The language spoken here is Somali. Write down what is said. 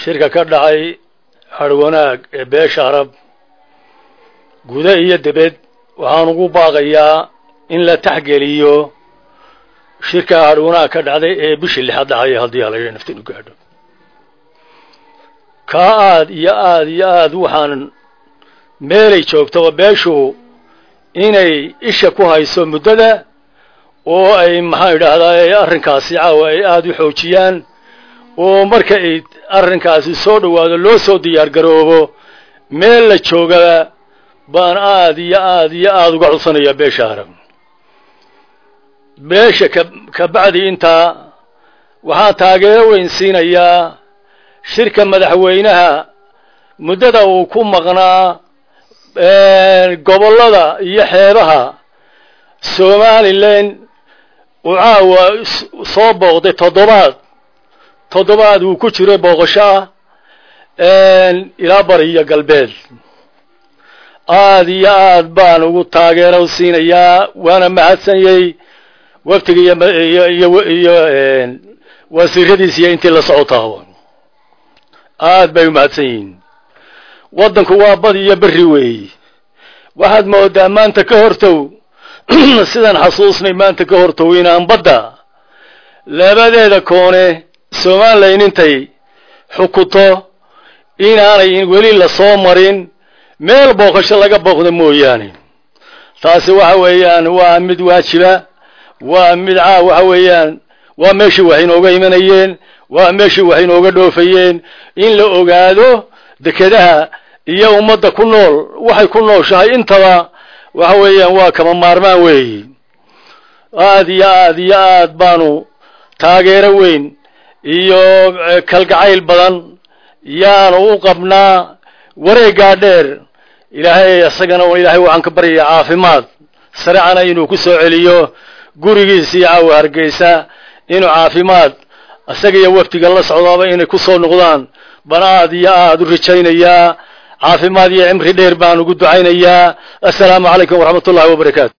shirka ka dhacay harwanaag ee beesha Arab guda iyo dibad waxaan ugu baaqayaa in la taxgeliyo shirka harwanaag ka dhacday ee bishii lixaad dhacay hadii la yiraahdo naftiin u gaadho ka aad iyo aad waxaan meelay joogto beeshu inay isha ku hayso muddada oo ay maxaa yiraahdaa arrinkaasi caawa ay aad u xoojiyaan oo marka ay arrinkaasi soo dhawaado loo soo diyaar garoobo meel la jooga baan aad iyo aad uga codsanaya beesha Arab beesha ka bacdi inta waxaa taageero weyn siinayaa shirka madaxweynaha muddada uu ku maqnaa gobolada iyo xeebaha Somaliland oo caawa soo booqday toddobaad uu ku jiray booqasho ilaa bari iyo galbeed aad iyo aad baan ugu taageero siinayaa waana mahadsanayay waqtiga iyo wasiiradiisa iyo intii la socotaa aad bay u mahadsan yihiin wadanku waa bad iyo bari weey waxaad moodaa maanta ka hortow sidaan xasuusnay maanta ka hortow inaan badda labadeeda koone Soomaaliland intay xukuto inaanay weli la soo marin meel booqasho laga booqdo mooyaane taasi waxa weeyaan waa mid waajiba waa mid waxa weeyaan waa meeshii wax inooga imanayeen waa meeshii wax inooga dhoofayeen in la ogaado dekedaha iyo ummadda ku nool waxay ku nooshahay intaba waxa weeyaan waa kama maarmaan weey aad iyo aad baanu taageero weyn iyo kalgacayl badan yaanu u qabnaa wareega dheer ilaahay asagana ilaahay waxaan ka baryaa caafimaad saracana inuu ku soo celiyo gurigiisa caawa Hargeysa inuu caafimaad asaga iyo waqtiga la socdaaba inay ku soo noqdaan banaad iyo aad u rajaynayaa caafimaad iyo cimri dheer baan ugu ducaynayaa assalaamu calaykum wa rahmatullahi wa barakaatuh